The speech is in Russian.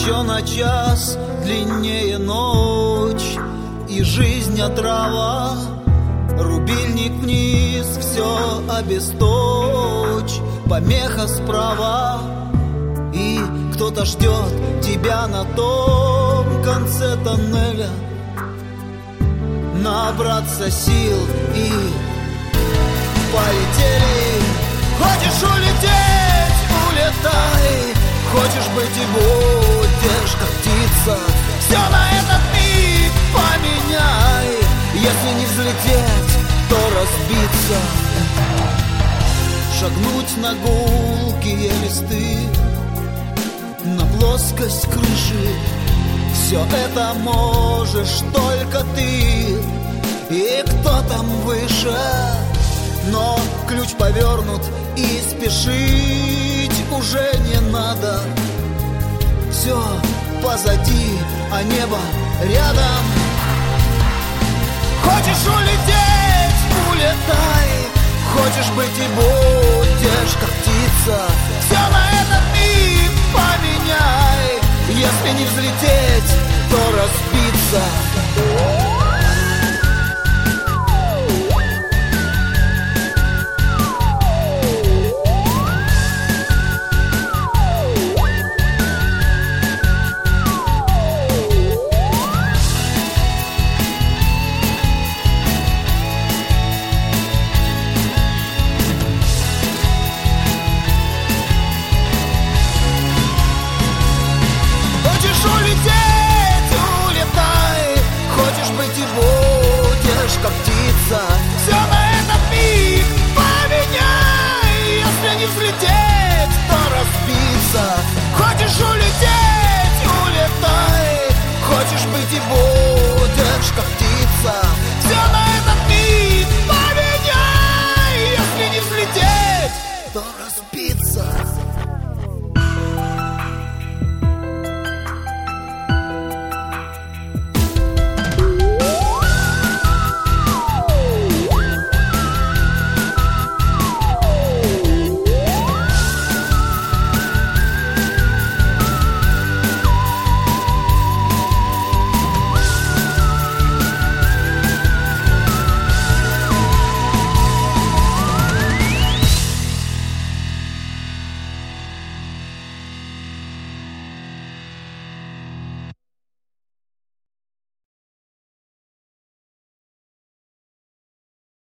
Еще на час длиннее ночь, и жизнь отрава. Рубильник вниз, все обесточь, помеха справа. И кто-то ждет тебя на том конце тоннеля. Набраться сил и полетели. Хочешь улететь, улетай. Хочешь быть и будешь, как птица. Все на этот миг поменяй. Если не взлететь, то разбиться. Шагнуть на гулкие листы, на плоскость крыши. Все это можешь только ты. И кто там выше? Но ключ повернут, и спешить уже не надо. Все позади, а небо рядом. Хочешь улететь, улетай. Хочешь быть и будешь, как птица. Все на этот миг поменяй. Если не взлететь, то разбиться. Как птица, все на этот миг поменяй. Если не взлететь, то разбиться. Хочешь улететь, улетай. Хочешь быть и будешь, как птица. Все на этот миг поменяй. Если не взлететь, то разбиться.